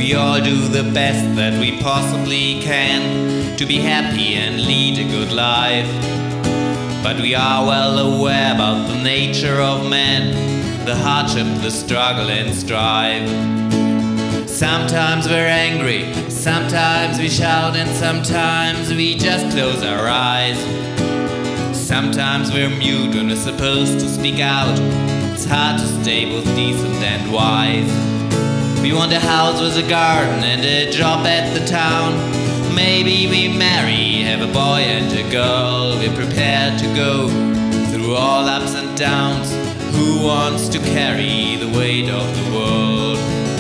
We all do the best that we possibly can to be happy and lead a good life. But we are well aware about the nature of man, the hardship, the struggle and strive. Sometimes we're angry, sometimes we shout, and sometimes we just close our eyes. Sometimes we're mute when we're supposed to speak out. It's hard to stay both decent and wise. We want a house with a garden and a job at the town. Maybe we marry, have a boy and a girl. We're prepared to go through all ups and downs. Who wants to carry the weight of the world?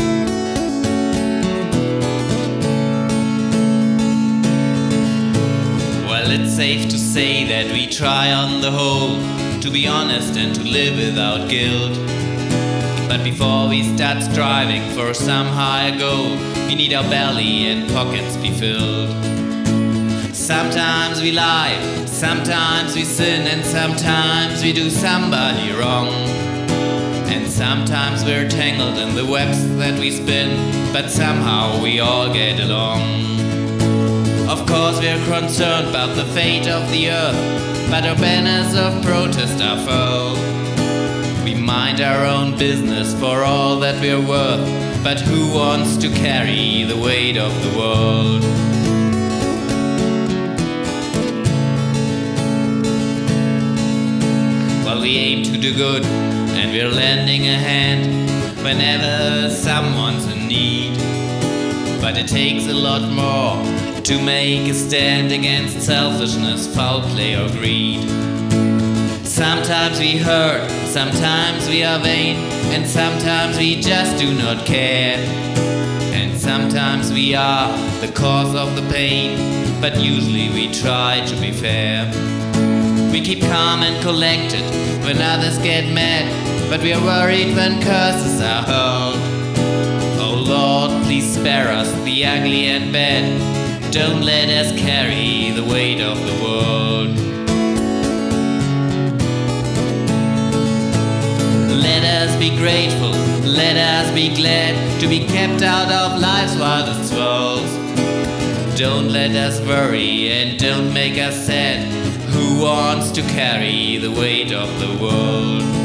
Well, it's safe to say that we try on the whole to be honest and to live without guilt. But before we start striving for some higher goal, we need our belly and pockets be filled. Sometimes we lie, sometimes we sin, and sometimes we do somebody wrong. And sometimes we're tangled in the webs that we spin, but somehow we all get along. Of course we're concerned about the fate of the earth, but our banners of protest are furled. We mind our own business for all that we're worth, but who wants to carry the weight of the world? Well, we aim to do good, and we're lending a hand whenever someone's in need. But it takes a lot more to make a stand against selfishness, foul play or greed. Sometimes we hurt, sometimes we are vain, and sometimes we just do not care. And sometimes we are the cause of the pain, but usually we try to be fair. We keep calm and collected when others get mad, but we are worried when curses are hurled. Oh Lord, please spare us the ugly and bad. Don't let us carry the weight of the world. Let us be grateful, let us be glad to be kept out of life's wildest swirls. Don't let us worry and don't make us sad. Who wants to carry the weight of the world?